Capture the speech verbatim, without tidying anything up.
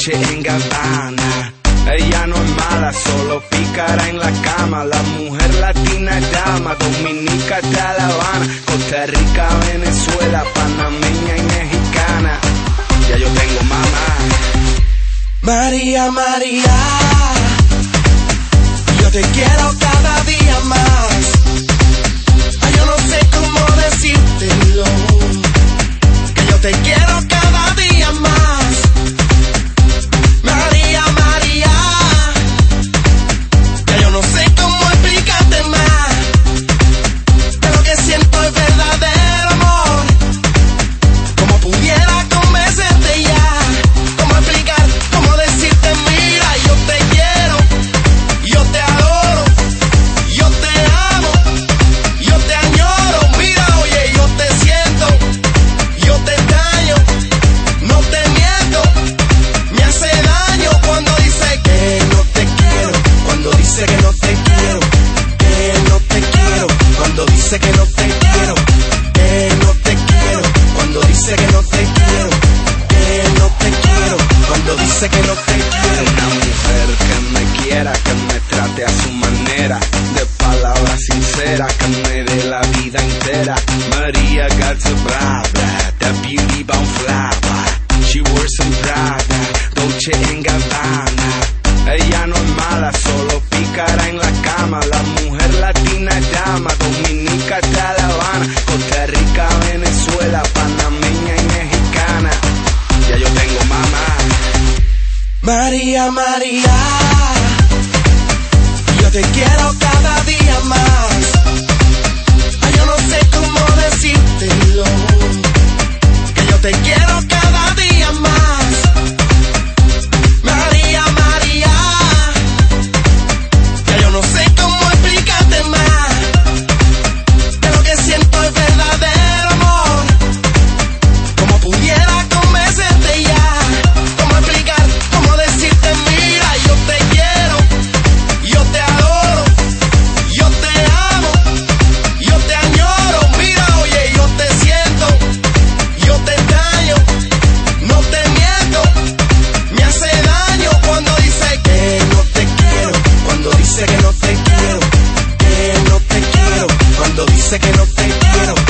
Dolce and Gabbana. Ella no es mala, solo pícara en la cama. La mujer latina es dama, dominica de La Habana, Costa Rica, Venezuela, panameña y mexicana. Ya yo tengo mamá. María, María, yo te quiero cada día más. Ay, yo no sé cómo decírtelo, que yo te quiero cada día más. María, María, ya yo no sé cómo explicarte más, que lo que siento es verdadero amor. Como pudiera convencerte ya, cómo explicar, cómo decirte, mira, yo te quiero, yo te adoro, yo te amo, yo te añoro, mira, oye, yo te siento, yo te extraño, no te miento, me hace daño cuando dice que no te quiero, cuando dice que no te quiero, que no te quiero, cuando dice que no te quiero, que no te quiero, cuando dice que no te quiero, que no te quiero, cuando dice que no te quiero. Una mujer que me quiera, que me trate a su manera, de palabras sinceras, que me dé la vida entera. Maria got the blah blah, that beauty bound flower. She wears some Prada, Dolce and Gabbana. Ella no es mala, solo pícara en la cama. La mujer latina es dama, dominica de La Habana, Costa Rica, Venezuela, panameña y mexicana. Ya yo tengo mamá. María, María, yo te quiero cada día más. Ay, yo no sé cómo decírtelo, que yo te quiero cada día más. María, María, ya yo no sé cómo explicarte más, que lo que siento es verdadero amor. Como pudiera convencerte ya, cómo explicar, cómo decirte, mira, yo te quiero, yo te adoro, yo te amo, yo te añoro, mira, oye, yo te siento, yo te extraño, no te miento, me hace daño cuando dice que no te quiero, cuando dice que no te quiero, que no te quiero, cuando dice que no te quiero.